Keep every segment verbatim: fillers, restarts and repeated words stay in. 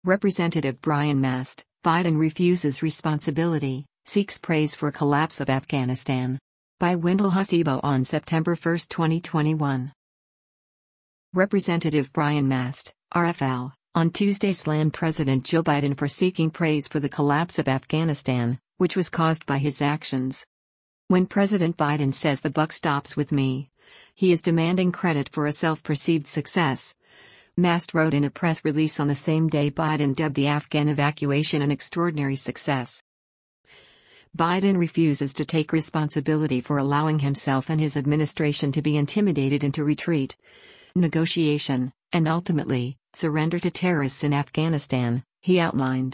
Representative Brian Mast, Biden refuses responsibility, seeks praise for collapse of Afghanistan. By Wendell Hasibo on September first, twenty twenty-one. Representative Brian Mast, R F L, on Tuesday slammed President Joe Biden for seeking praise for the collapse of Afghanistan, which was caused by his actions. When President Biden says the buck stops with me, he is demanding credit for a self-perceived success. Mast wrote in a press release on the same day Biden dubbed the Afghan evacuation an extraordinary success. Biden refuses to take responsibility for allowing himself and his administration to be intimidated into retreat, negotiation, and ultimately, surrender to terrorists in Afghanistan, he outlined.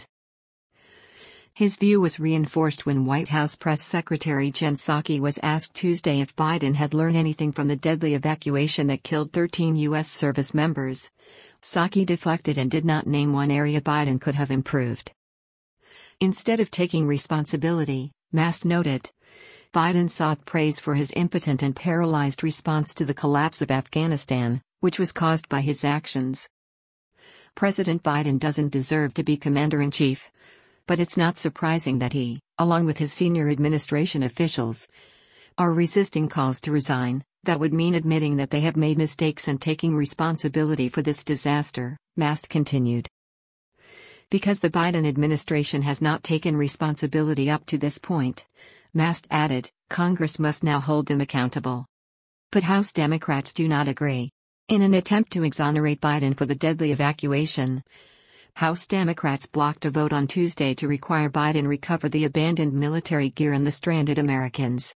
His view was reinforced when White House Press Secretary Jen Psaki was asked Tuesday if Biden had learned anything from the deadly evacuation that killed thirteen U S service members. Psaki deflected and did not name one area Biden could have improved. Instead of taking responsibility, Mast noted, Biden sought praise for his impotent and paralyzed response to the collapse of Afghanistan, which was caused by his actions. President Biden doesn't deserve to be commander-in-chief. But it's not surprising that he, along with his senior administration officials, are resisting calls to resign. That would mean admitting that they have made mistakes and taking responsibility for this disaster, Mast continued. Because the Biden administration has not taken responsibility up to this point, Mast added, Congress must now hold them accountable. But House Democrats do not agree. In an attempt to exonerate Biden for the deadly evacuation, House Democrats blocked a vote on Tuesday to require Biden recover the abandoned military gear and the stranded Americans.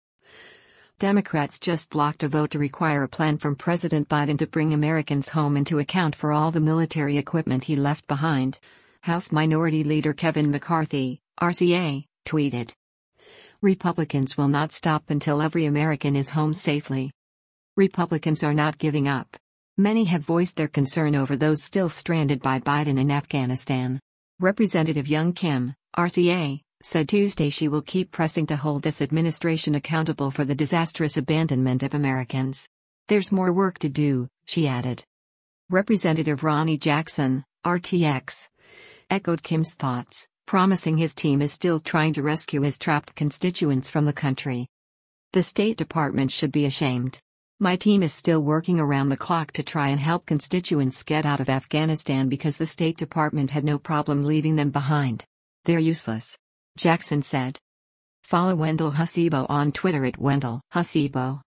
Democrats just blocked a vote to require a plan from President Biden to bring Americans home and to account for all the military equipment he left behind, House Minority Leader Kevin McCarthy, R C A, tweeted. Republicans will not stop until every American is home safely. Republicans are not giving up. Many have voiced their concern over those still stranded by Biden in Afghanistan. Representative Young Kim, R C A, said Tuesday she will keep pressing to hold this administration accountable for the disastrous abandonment of Americans. There's more work to do, she added. Representative Ronny Jackson, R T X, echoed Kim's thoughts, promising his team is still trying to rescue his trapped constituents from the country. The State Department should be ashamed. My team is still working around the clock to try and help constituents get out of Afghanistan because the State Department had no problem leaving them behind. They're useless, Jackson said. Follow Wendell Hasibo on Twitter at Wendell Hasibo.